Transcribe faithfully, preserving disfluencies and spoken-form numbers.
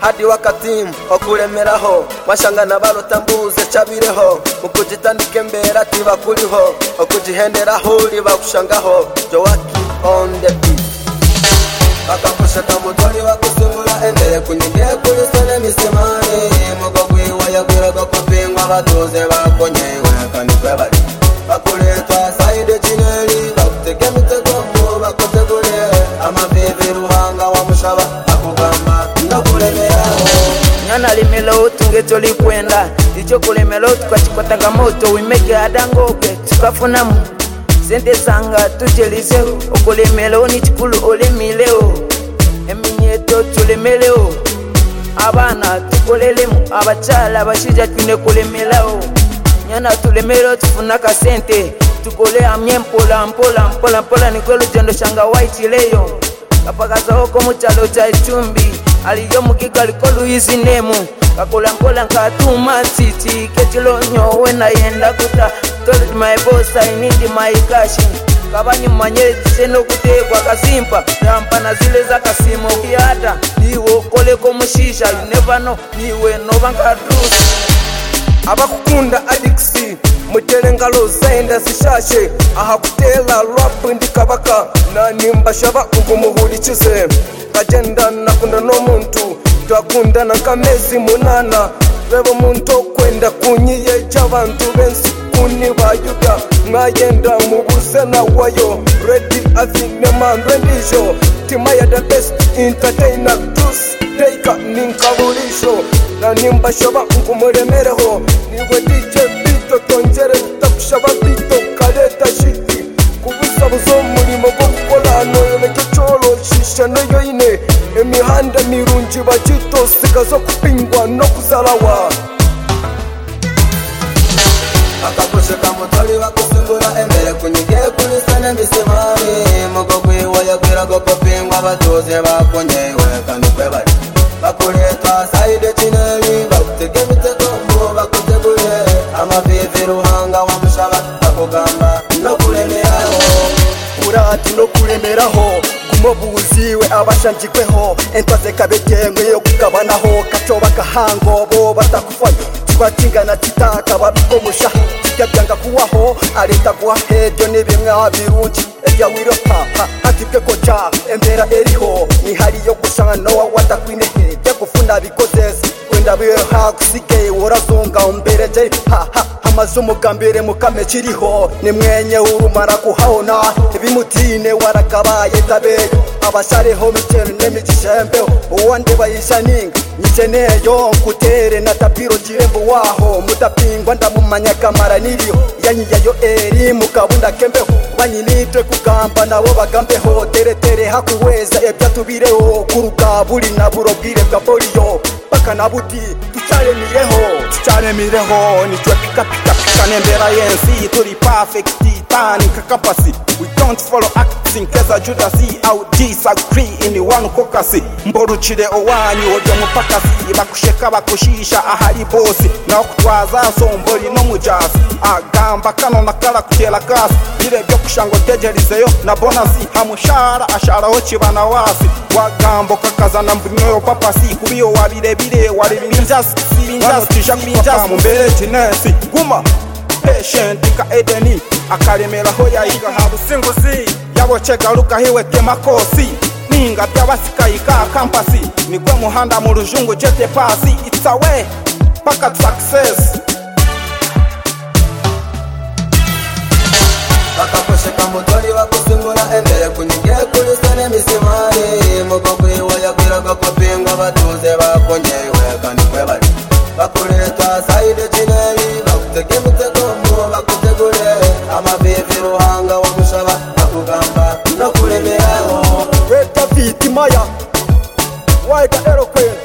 hadi wakati okulemeraho washangana barotambuze chabireho mukujitandike mbera tiba kuriho okujihenderaho liba kushangaho Joaki on the beat bakapusha kamutori bakusungura endere kunyige kuri sene misemane mugogwi wayagwira gakopengwa batuze bakonyewe kandi kwebari bakuletwa side chineli bakutege mitego bakutegure amavivi ruhanga wa mushaba akugamba ndakulemeraho nyana limelo tungeto likwenda icho kulemelo tukachipata moto wimeke adangoke tukafunamu sente sanga tujelise okulemelo ni chikulu olemileo eminyeto tulemeleo abana tukolelemu abachala bashija twine kulemelao nyana tulemelo tufunaka sente tukole amye mpola mpola mpola mpola nikwelo jendo shanga white leyo kapakaza hoko muchalo cha chumbi aliyo mukiga likolu hizi nemu kakola mpola nkatuma titi ketilo nyowe na yenda kuta told my boss I need my cash kabani manye seno kutekwa kasimpa rampa na zile za kasimo kiata niwo kole ko mushisha you never know niwe no bankadus abakukunda adiksi mutelengalo zaenda sishashe ahakutela rap ndikabaka na nimbashaba ukumuhulikize kagenda nakunda no muntu twakunda na kamezi munana rebo muntu kwenda kunyiye cy'abantu bensi kuni bayuda mwagenda mubuze na wayo ready athine man rendijo tima ya the best entertainer dus take ninkabulisho na nimbashaba ukumuremereho niwe D J bito tongere takushaba bito kaleta shiti kubusabuzo murimo gukora no yomekecolo shisha no yoine emihanda mirunji bacito sigazo kupingwa no kuzalawa akakoshe kamutori bakusungura embere kunyige kuri sane misemane mugogwe wayagwira gopengwa batoze bakonyewe kandi kwebari bakuletwa side chineli bakutege mitego bakutegure amavivi ruhanga wa mushaba akugamba no kulemeraho urati no kulemeraho kumobuziwe abashanjikweho entwaze kabegengwe yo kugabanaho kacoba kahango bo batakufanya twatingana titaka babikomusha tikabyanga kuwaho areta kwa hejo nibimwe birungi ejya wiro ha atibwe koja embera eriho ni hari yo gushanga no watakwine he gufunda bikozese wenda biwe ha kusige worazonga umbere je ha ha amazumu gambere mukame kiriho ni mwenye urumara kuhaona bimutine warakabaye tabeyo abashareho mitero nemijishembeho uwande bayishaninga niceneyo kutere na tapiro jirembo waho mutapingwa ndamumanya kamara niriyo yanyiyayo eri mukabunda kembeho banyinitwe kugamba nabo bagambeho tere tere hakuweza ebyatubireho kurugaburi na burobwire bwa boriyo baka nabuti tuchare mireho tuchare mireho ni twe pika pika pika nembera yensi turi perfect titani kakapasi we don't follow acting keza judasi au disagree in one kokasi mboruchire owanyu ojo mupakasi bakusheka bakushisha ahari bosi na kutwaza sombori no mujasi agamba kano nakala kutela kasi bire byo kushango dejerizeyo na bonasi hamushara ashara ochibana wasi wagambo kakazana mbinyo papasi kubiyo wabire bire wari binjas binjas tishakwinjas mumbere tinesi guma patient ka edeni akalemera ho yayiga habusinguzi yabo chegaruka hiwe kemakosi ninga byabasikaika campasi nigwe muhanda mu rujungu jete pasi it's a way paka success akakoshe kamutori bakusungura embere kunyige kuri sane misemane mugogwe wayagwira gopengwa batuze bakonyewe kandi kwebari bakuletwa side chineli bakutege mitego bakutegure amavivi ruhanga wa mushaba akugamba no kulemeraho weta vitimaya waika eloquent